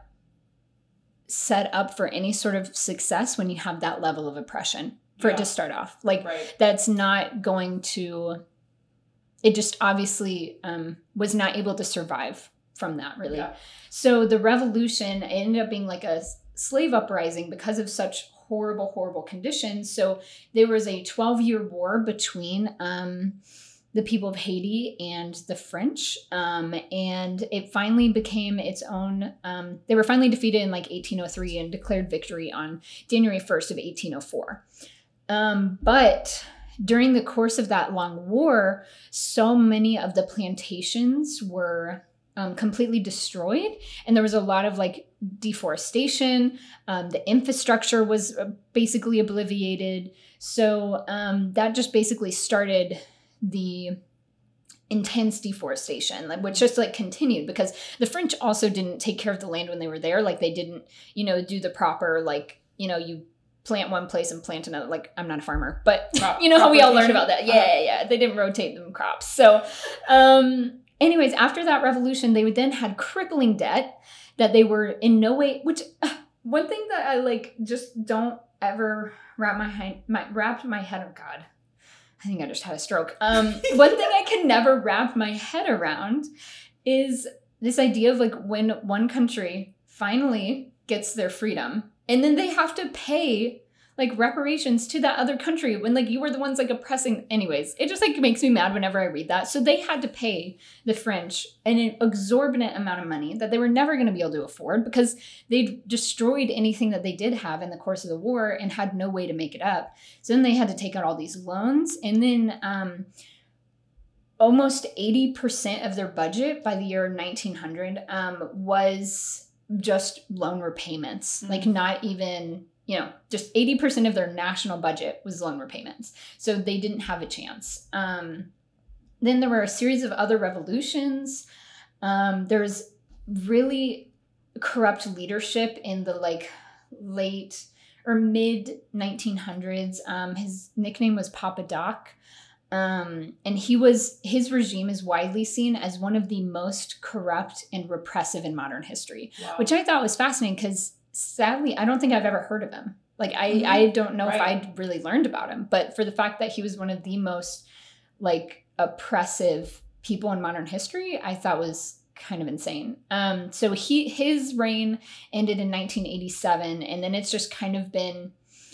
set up for any sort of success when you have that level of oppression for yeah. it to start off. Like right. that's not going to, it just obviously um, was not able to survive from that really. Yeah. So the revolution ended up being like a slave uprising because of such horrible, horrible conditions. So there was a twelve year war between um, the people of Haiti and the French. Um, and it finally became its own, um, they were finally defeated in like eighteen oh three and declared victory on January first of eighteen oh four. Um, but during the course of that long war, so many of the plantations were um, completely destroyed. And there was a lot of like deforestation. Um, the infrastructure was basically obliterated. So um, that just basically started the intense deforestation, which just like continued because the French also didn't take care of the land when they were there. Like they didn't, you know, do the proper, like, you know, you plant one place and plant another. Like I'm not a farmer, but crop, you know how we all learn about that. Yeah, uh-huh. yeah, yeah. They didn't rotate them crops. So, um, anyways, after that revolution, they would then had crippling debt. that they were in no way, which one thing that I like just don't ever wrap my, head, my wrap my head, oh God, I think I just had a stroke. Um, one thing I can never wrap my head around is this idea of like when one country finally gets their freedom and then they have to pay like reparations to that other country when like you were the ones like oppressing. Anyways, it just like makes me mad whenever I read that. So they had to pay the French an exorbitant amount of money that they were never going to be able to afford because they'd destroyed anything that they did have in the course of the war and had no way to make it up. So then they had to take out all these loans, and then um, almost eighty percent of their budget by the year nineteen hundred um, was just loan repayments, mm-hmm. like not even... you know, just eighty percent of their national budget was loan repayments. So they didn't have a chance. Um, then there were a series of other revolutions. Um, there was really corrupt leadership in the like late or mid nineteen hundreds. Um, his nickname was Papa Doc. Um, and he was, his regime is widely seen as one of the most corrupt and repressive in modern history, wow. which I thought was fascinating because sadly, I don't think I've ever heard of him. Like, I, mm-hmm. I don't know right. if I'd really learned about him, but for the fact that he was one of the most like oppressive people in modern history, I thought was kind of insane. Um, so he, his reign ended in nineteen eighty-seven. And then it's just kind of been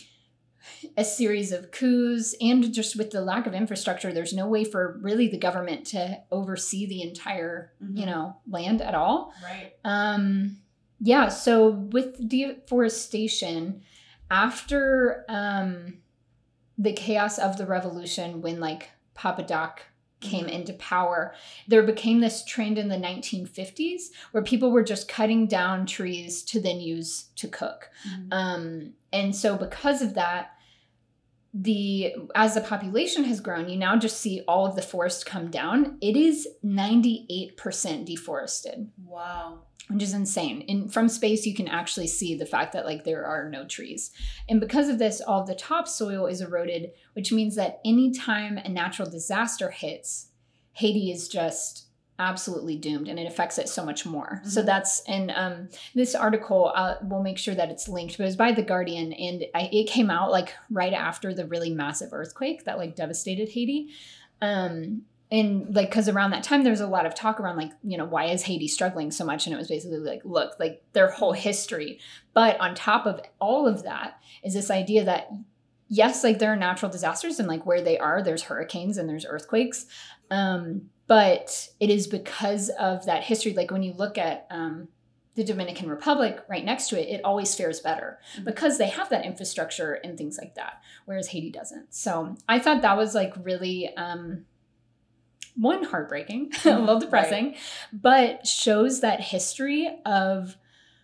a series of coups, and just with the lack of infrastructure, there's no way for really the government to oversee the entire, mm-hmm. you know, land at all. Right. Um, Yeah, so with deforestation, after um, the chaos of the revolution, when like Papa Doc came mm-hmm. into power, there became this trend in the nineteen fifties where people were just cutting down trees to then use to cook. Mm-hmm. Um, and so because of that, the as the population has grown, you now just see all of the forest come down. It is ninety-eight percent deforested. Wow. Which is insane. And from space, you can actually see the fact that like there are no trees. And because of this, all of the topsoil is eroded, which means that anytime a natural disaster hits, Haiti is just absolutely doomed, and it affects it so much more. Mm-hmm. So that's, and um, this article, uh, we'll make sure that it's linked, but it was by The Guardian, and I, it came out like right after the really massive earthquake that like devastated Haiti. Um, And like, because around that time, there was a lot of talk around like, you know, why is Haiti struggling so much? And it was basically like, look, like their whole history. But on top of all of that is this idea that, yes, like there are natural disasters and like where they are, there's hurricanes and there's earthquakes. Um, but it is because of that history. Like when you look at um, the Dominican Republic right next to it, it always fares better mm-hmm. because they have that infrastructure and things like that, whereas Haiti doesn't. So I thought that was like really... Um, one, heartbreaking, a little depressing, right. but shows that history of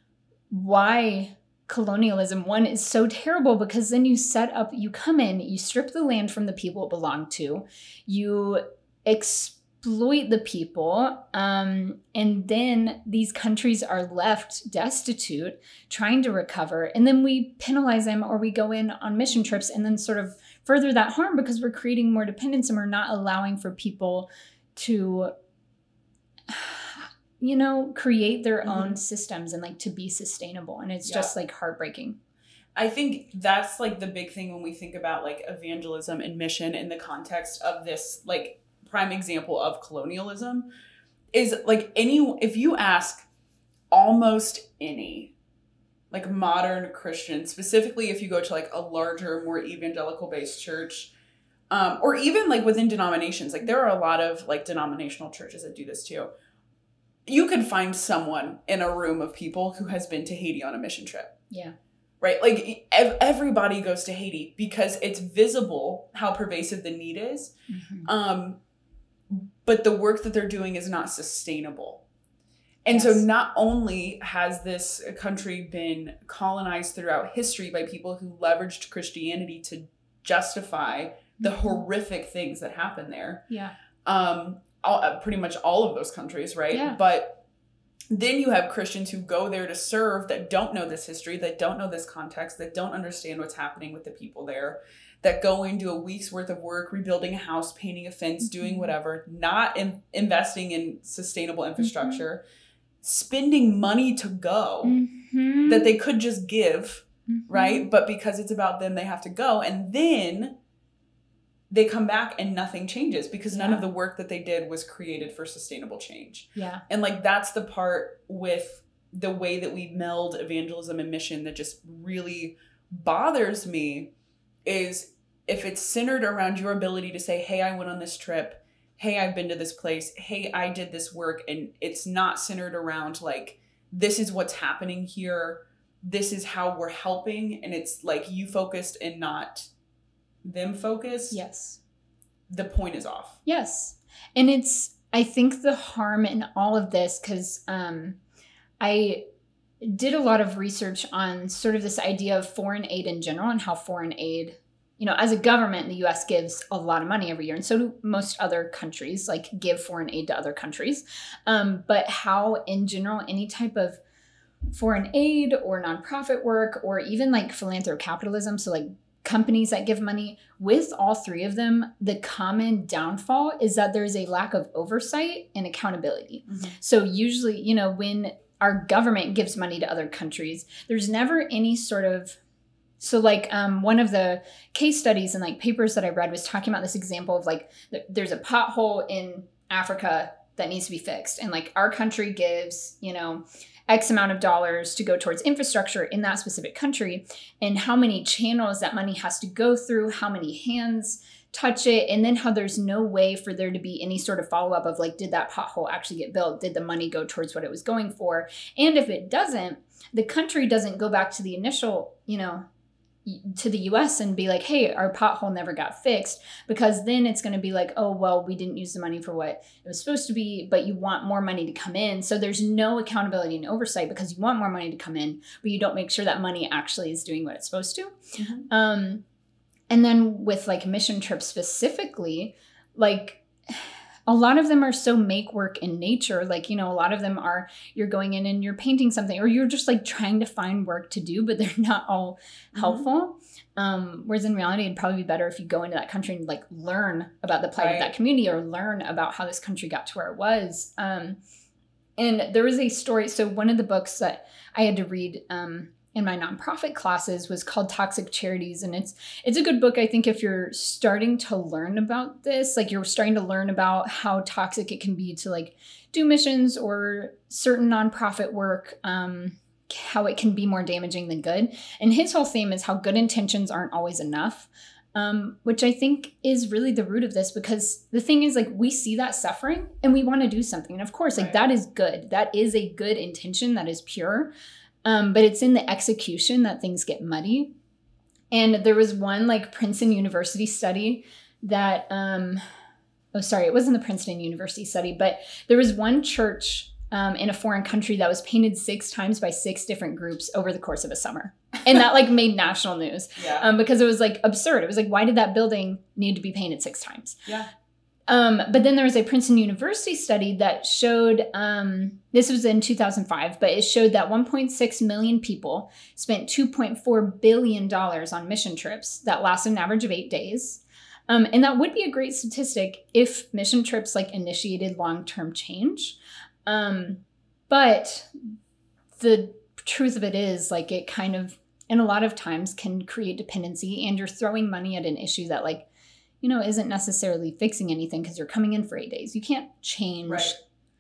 why colonialism, one, is so terrible, because then you set up, you come in, you strip the land from the people it belonged to, you exploit the people, um, and then these countries are left destitute, trying to recover, and then we penalize them, or we go in on mission trips and then sort of further that harm because we're creating more dependence and we're not allowing for people to, you know, create their mm-hmm. own systems and like to be sustainable. And it's yeah. just like heartbreaking. I think that's like the big thing when we think about like evangelism and mission in the context of this like prime example of colonialism is like any, if you ask almost any like modern Christian, specifically if you go to like a larger, more evangelical based church, um, or even like within denominations, like there are a lot of like denominational churches that do this too. You can find someone in a room of people who has been to Haiti on a mission trip. Yeah. Right? Like ev- everybody goes to Haiti because it's visible how pervasive the need is. Mm-hmm. Um, but the work that they're doing is not sustainable. And yes. so not only has this country been colonized throughout history by people who leveraged Christianity to justify the horrific things that happen there. Yeah. Um, all, uh, pretty much all of those countries, right? Yeah. But then you have Christians who go there to serve that don't know this history, that don't know this context, that don't understand what's happening with the people there, that go and do a week's worth of work, rebuilding a house, painting a fence, mm-hmm. doing whatever, not in, investing in sustainable infrastructure. Mm-hmm. spending money to go Mm-hmm. that they could just give, Mm-hmm. right? But because it's about them, they have to go. And then they come back and nothing changes because none Yeah. of the work that they did was created for sustainable change. Yeah. And like, that's the part with the way that we meld evangelism and mission that just really bothers me, is if it's centered around your ability to say, hey, I went on this trip. Hey, I've been to this place. Hey, I did this work. And it's not centered around like, this is what's happening here. This is how we're helping. And it's like you focused and not them focused. Yes. The point is off. Yes. And it's, I think the harm in all of this, because um, I did a lot of research on sort of this idea of foreign aid in general and how foreign aid, you know, as a government, the U S gives a lot of money every year. And so do most other countries, like give foreign aid to other countries. Um, but how in general, any type of foreign aid or nonprofit work or even like philanthrocapitalism, so like companies that give money, with all three of them, the common downfall is that there's a lack of oversight and accountability. Mm-hmm. So usually, you know, when our government gives money to other countries, there's never any sort of, so like um, one of the case studies and like papers that I read was talking about this example of like, th- there's a pothole in Africa that needs to be fixed. And like our country gives, you know, X amount of dollars to go towards infrastructure in that specific country, and how many channels that money has to go through, how many hands touch it, and then how there's no way for there to be any sort of follow-up of like, did that pothole actually get built? Did the money go towards what it was going for? And if it doesn't, the country doesn't go back to the initial, you know, to the U S and be like, hey, our pothole never got fixed, because then it's going to be like, oh, well, we didn't use the money for what it was supposed to be, but you want more money to come in. So there's no accountability and oversight because you want more money to come in, but you don't make sure that money actually is doing what it's supposed to. Mm-hmm. Um, and then with like mission trips specifically, like a lot of them are so make work in nature. Like, you know, a lot of them are you're going in and you're painting something, or you're just like trying to find work to do, but they're not all helpful. Mm-hmm. Um, whereas in reality, it'd probably be better if you go into that country and like learn about the plight right. of that community, or learn about how this country got to where it was. Um, and there was a story. So one of the books that I had to read um, in my nonprofit classes was called Toxic Charities. And it's it's a good book, I think, if you're starting to learn about this, like you're starting to learn about how toxic it can be to like do missions or certain nonprofit work, um, how it can be more damaging than good. And his whole theme is how good intentions aren't always enough, um, which I think is really the root of this, because the thing is, like, we see that suffering and we want to do something. And of course, like right. that is good. That is a good intention. That is pure. Um, but it's in the execution that things get muddy. And there was one like Princeton University study that, um, oh, sorry, it wasn't the Princeton University study, but there was one church um, in a foreign country that was painted six times by six different groups over the course of a summer. And that like made national news yeah. um, because it was like absurd. It was like, why did that building need to be painted six times? Yeah. Um, but then there was a Princeton University study that showed, um, this was in two thousand five, but it showed that one point six million people spent two point four billion dollars on mission trips that lasted an average of eight days. Um, and that would be a great statistic if mission trips like initiated long-term change. Um, but the truth of it is like it kind of, and a lot of times can create dependency, and you're throwing money at an issue that like, you know, isn't necessarily fixing anything because you're coming in for eight days. You can't change right.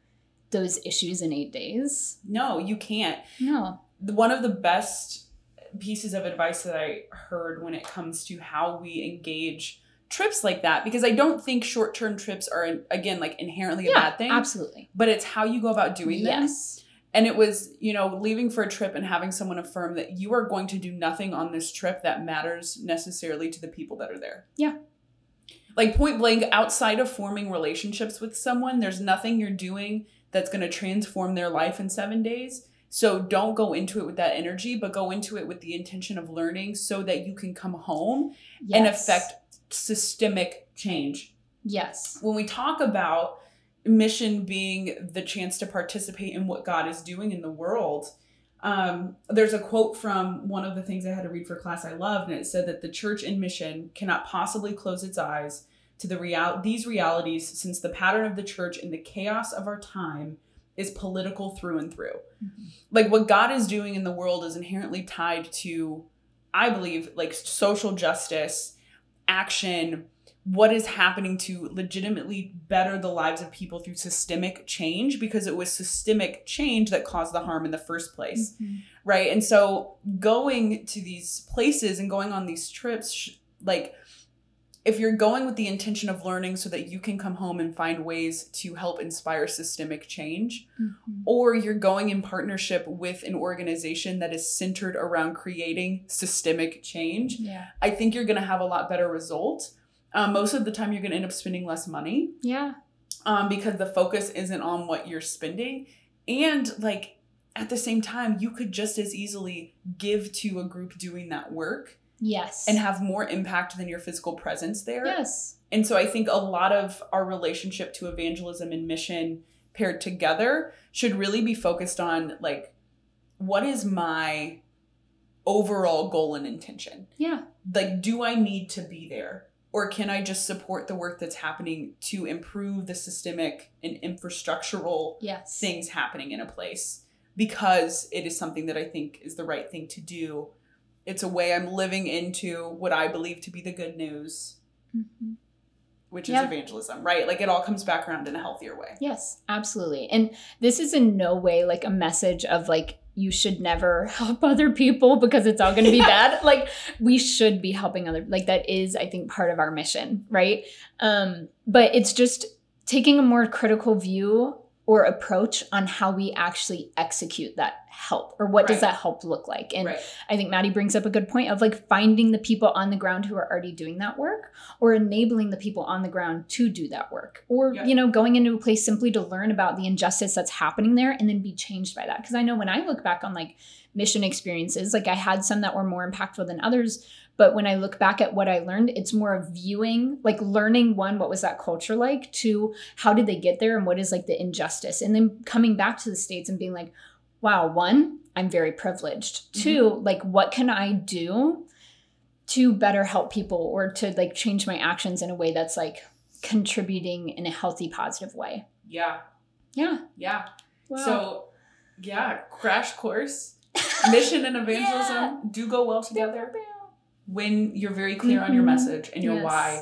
those issues in eight days. No, you can't. No. One of the best pieces of advice that I heard when it comes to how we engage trips like that, because I don't think short-term trips are, again, like inherently a yeah, bad thing. Absolutely. But it's how you go about doing them. Yes. And it was, you know, leaving for a trip and having someone affirm that you are going to do nothing on this trip that matters necessarily to the people that are there. Yeah. Like point blank, outside of forming relationships with someone, there's nothing you're doing that's going to transform their life in seven days. So don't go into it with that energy, but go into it with the intention of learning so that you can come home yes. and affect systemic change. Yes. When we talk about mission being the chance to participate in what God is doing in the world, Um, there's a quote from one of the things I had to read for class I loved, and it said that the church in mission cannot possibly close its eyes to the real these realities, since the pattern of the church in the chaos of our time is political through and through. Mm-hmm. Like what God is doing in the world is inherently tied to, I believe, like social justice, action, what is happening to legitimately better the lives of people through systemic change, because it was systemic change that caused the harm in the first place. Mm-hmm. Right. And so going to these places and going on these trips, like if you're going with the intention of learning so that you can come home and find ways to help inspire systemic change, mm-hmm. or you're going in partnership with an organization that is centered around creating systemic change, yeah. I think you're going to have a lot better result. Um, most of the time you're going to end up spending less money. Yeah. Um, because the focus isn't on what you're spending. And like at the same time, you could just as easily give to a group doing that work. Yes. And have more impact than your physical presence there. Yes. And so I think a lot of our relationship to evangelism and mission paired together should really be focused on like, what is my overall goal and intention? Yeah. Like, do I need to be there? Or can I just support the work that's happening to improve the systemic and infrastructural yes. things happening in a place? Because it is something that I think is the right thing to do. It's a way I'm living into what I believe to be the good news, mm-hmm. which is yeah. evangelism, right? Like it all comes back around in a healthier way. Yes, absolutely. And this is in no way like a message of like, you should never help other people because it's all going to be bad. Like we should be helping other, like that is, I think, part of our mission, right? Um, but it's just taking a more critical view or approach on how we actually execute that help, or what right. does that help look like? And right. I think Maddie brings up a good point of like finding the people on the ground who are already doing that work, or enabling the people on the ground to do that work, or, yeah. you know, going into a place simply to learn about the injustice that's happening there and then be changed by that. Because I know when I look back on like mission experiences, like I had some that were more impactful than others. But when I look back at what I learned, it's more of viewing, like learning, one, what was that culture like? Two, how did they get there? And what is like the injustice? And then coming back to the States and being like, wow, one, I'm very privileged. Mm-hmm. Two, like what can I do to better help people, or to like change my actions in a way that's like contributing in a healthy, positive way? Yeah. Yeah. Yeah. Wow. So yeah, crash course, mission and evangelism yeah. do go well together. When you're very clear mm-hmm. on your message and your yes. why,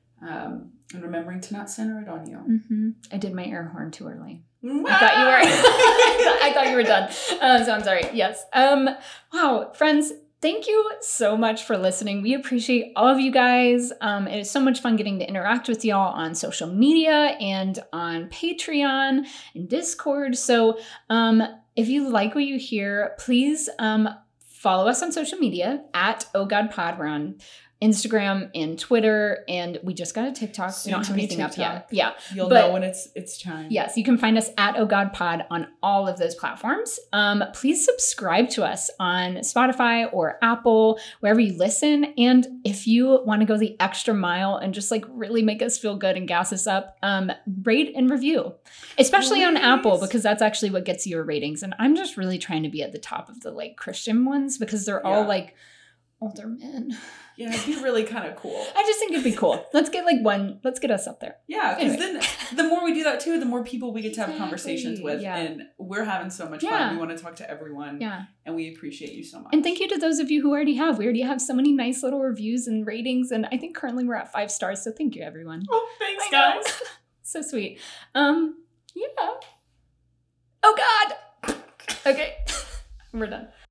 um, and remembering to not center it on you. Mm-hmm. I did my air horn too early. I thought you were. I thought you were done. Um, so I'm sorry. Yes. Um, wow, friends. Thank you so much for listening. We appreciate all of you guys. Um, it is so much fun getting to interact with y'all on social media and on Patreon and Discord. So um, if you like what you hear, please um, follow us on social media at Oh God Pod. We're on Instagram and Twitter, and we just got a TikTok. Soon we don't have anything TikTok. up yet. Yeah. You'll but, know when it's it's time. Yes, you can find us at Oh God Pod on all of those platforms. Um, please subscribe to us on Spotify or Apple, wherever you listen. And if you want to go the extra mile and just like really make us feel good and gas us up, um, rate and review, especially Please. on Apple, because that's actually what gets your ratings. And I'm just really trying to be at the top of the like Christian ones, because they're yeah. all like older men. Yeah, it'd be really kind of cool. I just think it'd be cool. Let's get like one, let's get us up there. Yeah, because anyway. then the more we do that too, the more people we get to have exactly. conversations with. Yeah. And we're having so much yeah. fun. We want to talk to everyone. Yeah. And we appreciate you so much. And thank you to those of you who already have. We already have so many nice little reviews and ratings. And I think currently we're at five stars. So thank you, everyone. Oh, thanks, guys. So sweet. Um, yeah. Oh, God. Okay. We're done.